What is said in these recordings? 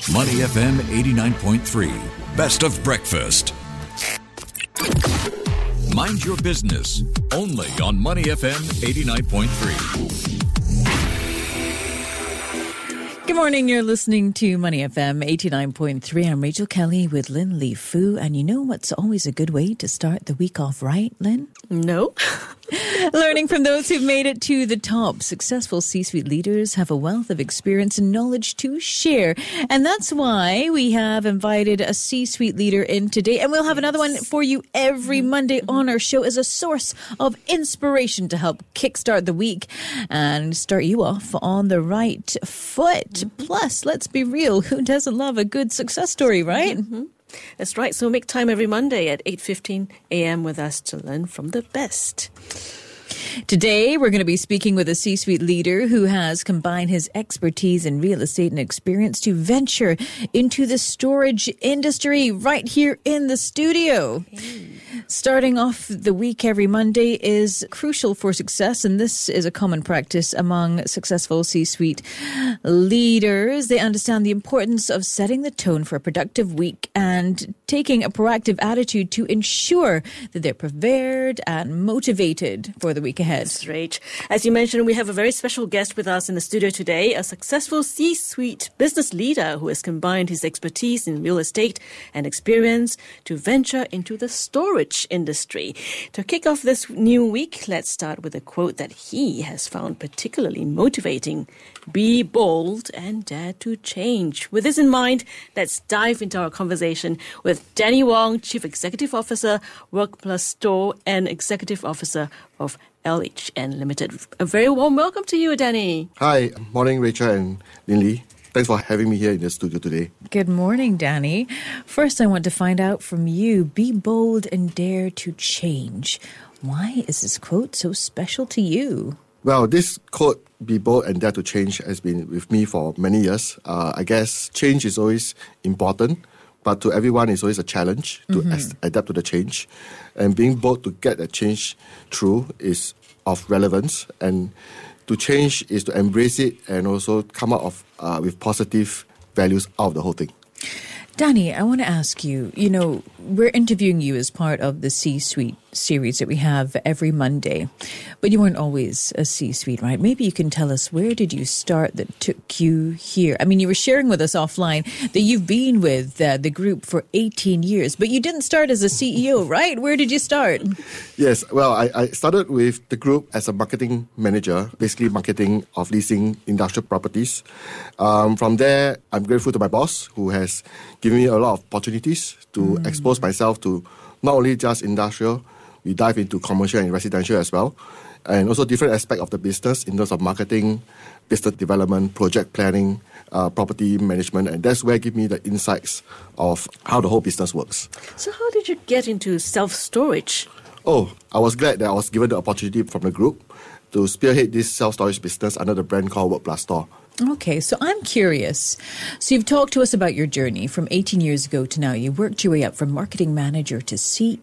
Money FM 89.3. Best of breakfast. Mind your business. Only on Money FM 89.3. Good morning. You're listening to Money FM 89.3. I'm Rachel Kelly with Lynn Lee Fu. And you know what's always a good way to start the week off right, Lynn? No. Learning from those who've made it to the top. Successful C-suite leaders have a wealth of experience and knowledge to share. And that's why we have invited a C-suite leader in today. And we'll have another one for you every Monday on our show as a source of inspiration to help kickstart the week and start you off on the right foot. Plus, let's be real, who doesn't love a good success story, right? That's right. So make time every Monday at 8:15 a.m. with us to learn from the best. Today, we're going to be speaking with a C-suite leader who has combined his expertise in real estate and experience to venture into the storage industry right here in the studio. Starting off the week every Monday is crucial for success, and this is a common practice among successful C-suite leaders. They understand the importance of setting the tone for a productive week and taking a proactive attitude to ensure that they're prepared and motivated for the week ahead. That's right. As you mentioned, we have a very special guest with us in the studio today, a successful C-suite business leader who has combined his expertise in real estate and experience to venture into the storage industry. To kick off this new week, let's start with a quote that he has found particularly motivating. Be bold and dare to change. With this in mind, let's dive into our conversation with Danny Wong, Chief Executive Officer, WorkPlus Store, and Executive Officer of LHN Limited. A very warm welcome to you, Danny. Hi, morning, Rachel and Lin Lee. Thanks for having me here in the studio today. Good morning, Danny. First, I want to find out from you, be bold and dare to change. Why is this quote so special to you? Well, this quote, be bold and dare to change, has been with me for many years. I guess change is always important, but to everyone it's always a challenge to adapt to the change. And being bold to get that change through is of relevance. And to change is to embrace it and also come out of with positive values out of the whole thing. Danny, I want to ask you, we're interviewing you as part of the C-suite series that we have every Monday, but you weren't always a C-suite, right? Maybe you can tell us, where did you start that took you here? I mean, you were sharing with us offline that you've been with the group for 18 years, but you didn't start as a CEO, right? Where did you start? Yes, well, I started with the group as a marketing manager, basically marketing of leasing industrial properties. From there, I'm grateful to my boss who has given me a lot of opportunities to expose myself to not only just industrial, we dive into commercial and residential as well, and also different aspects of the business in terms of marketing, business development, project planning, property management, and that's where it gives me the insights of how the whole business works. So how did you get into self-storage? Oh, I was glad that I was given the opportunity from the group to spearhead this self-storage business under the brand called WorkPlus Store. Okay, so I'm curious. So you've talked to us about your journey from 18 years ago to now. You worked your way up from marketing manager to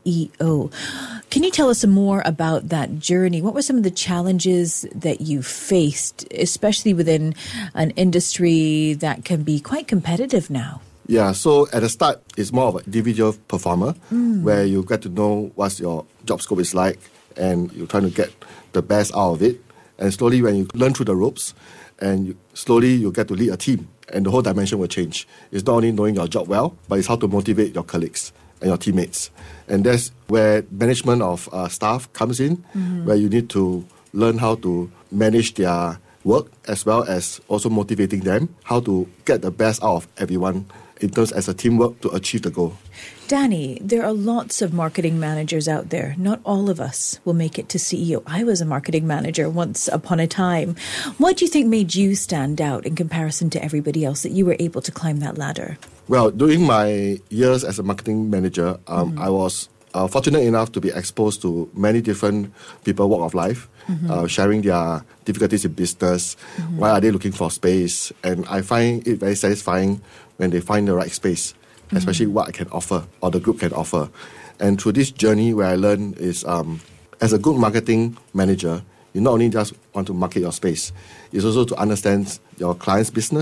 CEO. Can you tell us some more about that journey? What were some of the challenges that you faced, especially within an industry that can be quite competitive now? Yeah, so at the start, it's more of an individual performer where you get to know what your job scope is like and you're trying to get the best out of it. And slowly when you learn through the ropes, and slowly you get to lead a team, and the whole dimension will change. It's not only knowing your job well, but it's how to motivate your colleagues and your teammates. And that's where management of staff comes in, where you need to learn how to manage their work as well as also motivating them, how to get the best out of everyone in terms as a teamwork to achieve the goal. Danny, there are lots of marketing managers out there. Not all of us will make it to CEO. I was a marketing manager once upon a time. What do you think made you stand out in comparison to everybody else that you were able to climb that ladder? Well, during my years as a marketing manager, I was fortunate enough to be exposed to many different people, walk of life, sharing their difficulties in business, why are they looking for space. And I find it very satisfying when they find the right space, especially what I can offer or the group can offer. And through this journey where I learned is as a good marketing manager, you not only just want to market your space, it's also to understand your client's business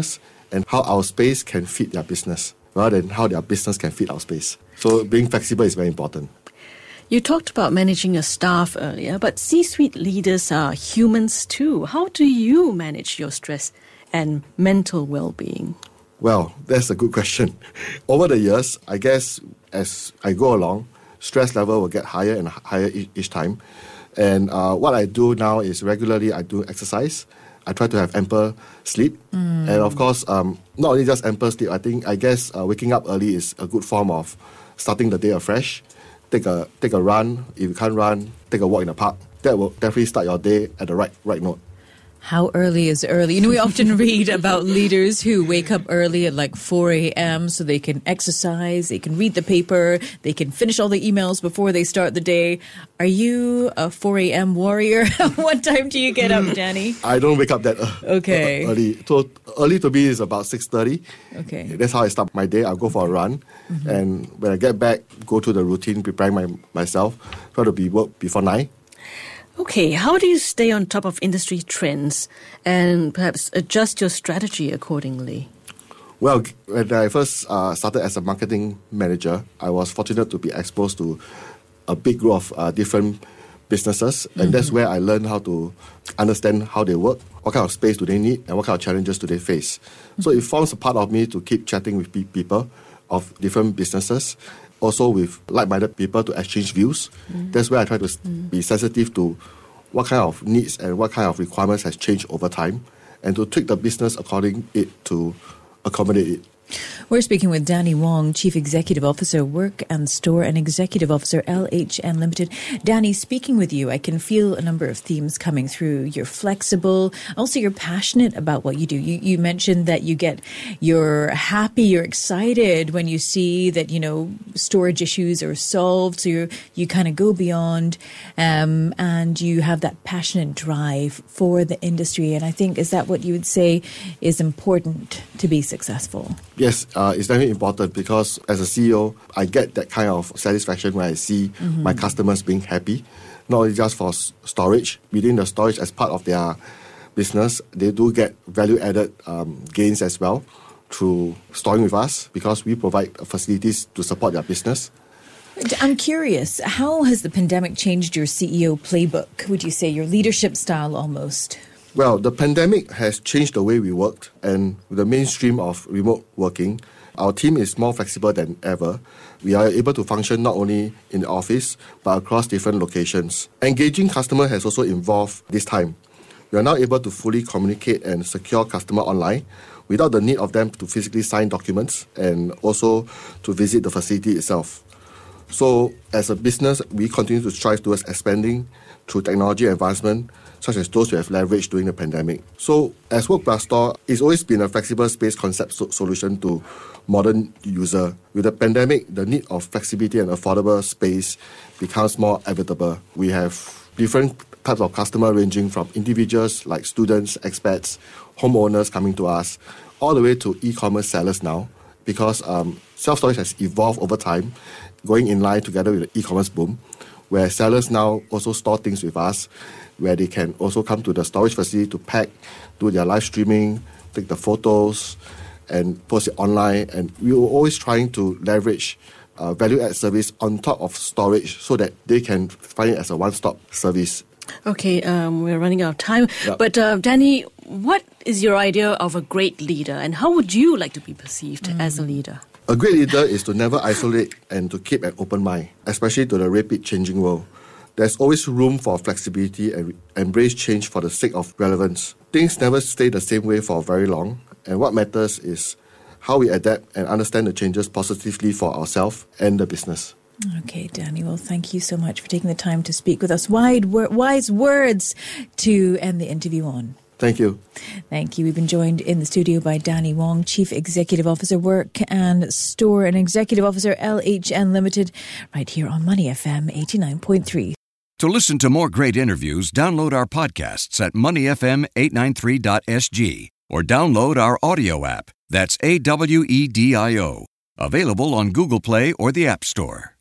and how our space can fit their business rather than how their business can fit our space. So being flexible is very important. You talked about managing your staff earlier, but C-suite leaders are humans too. How do you manage your stress and mental well-being? Well, that's a good question. Over the years, I guess as I go along, stress level will get higher and higher each time. And what I do now is regularly I do exercise. I try to have ample sleep. And of course, not only just ample sleep, I guess waking up early is a good form of starting the day afresh. Take a run. If you can't run, take a walk in the park. That will definitely start your day at the right note. How early is early? You know, we often read about leaders who wake up early at like 4 a.m. so they can exercise, they can read the paper, they can finish all the emails before they start the day. Are you a 4 a.m. warrior? What time do you get up, Danny? I don't wake up that early. So early to me is about 6:30. Okay. That's how I start my day. I'll go for a run. And when I get back, go through the routine, preparing myself, try to be work before 9. Okay, how do you stay on top of industry trends and perhaps adjust your strategy accordingly? Well, when I first started as a marketing manager, I was fortunate to be exposed to a big group of different businesses, and that's where I learned how to understand how they work, what kind of space do they need, and what kind of challenges do they face. So it forms a part of me to keep chatting with people of different businesses, also with like-minded people to exchange views. That's where I try to be sensitive to what kind of needs and what kind of requirements has changed over time, and to tweak the business according it to accommodate it. We're speaking with Danny Wong, Chief Executive Officer, Work and Store, and Executive Officer, LHN Limited. Danny, speaking with you, I can feel a number of themes coming through. You're flexible. Also, you're passionate about what you do. You mentioned that you're happy, you're excited when you see that, storage issues are solved. So you kind of go beyond, and you have that passionate drive for the industry. And I think, is that what you would say is important to be successful? Yes, it's very important because as a CEO, I get that kind of satisfaction when I see my customers being happy, not only just for storage. Within the storage as part of their business, they do get value-added gains as well through storing with us because we provide facilities to support their business. I'm curious, how has the pandemic changed your CEO playbook, would you say, your leadership style almost? Well, the pandemic has changed the way we worked, and with the mainstream of remote working, our team is more flexible than ever. We are able to function not only in the office, but across different locations. Engaging customers has also evolved this time. We are now able to fully communicate and secure customer online without the need of them to physically sign documents and also to visit the facility itself. So, as a business, we continue to strive towards expanding through technology advancement, such as those we have leveraged during the pandemic. So, as Work Plus Store, it's always been a flexible space concept solution to modern user. With the pandemic, the need of flexibility and affordable space becomes more inevitable. We have different types of customer ranging from individuals like students, expats, homeowners coming to us, all the way to e-commerce sellers now, because self-storage has evolved over time, going in line together with the e-commerce boom, where sellers now also store things with us, where they can also come to the storage facility to pack, do their live streaming, take the photos, and post it online. And we were always trying to leverage value-add service on top of storage so that they can find it as a one-stop service. Okay, we're running out of time. Yep. But Danny, what is your idea of a great leader, and how would you like to be perceived as a leader? A great leader is to never isolate and to keep an open mind, especially to the rapid changing world. There's always room for flexibility and embrace change for the sake of relevance. Things never stay the same way for very long, and what matters is how we adapt and understand the changes positively for ourselves and the business. Okay, Danny, well, thank you so much for taking the time to speak with us. Wise words to end the interview on. Thank you. Thank you. We've been joined in the studio by Danny Wong, Chief Executive Officer, Work and Store, and Executive Officer, LHN Limited, right here on Money FM 89.3. To listen to more great interviews, download our podcasts at moneyfm893.sg or download our audio app. That's AWEDIO. Available on Google Play or the App Store.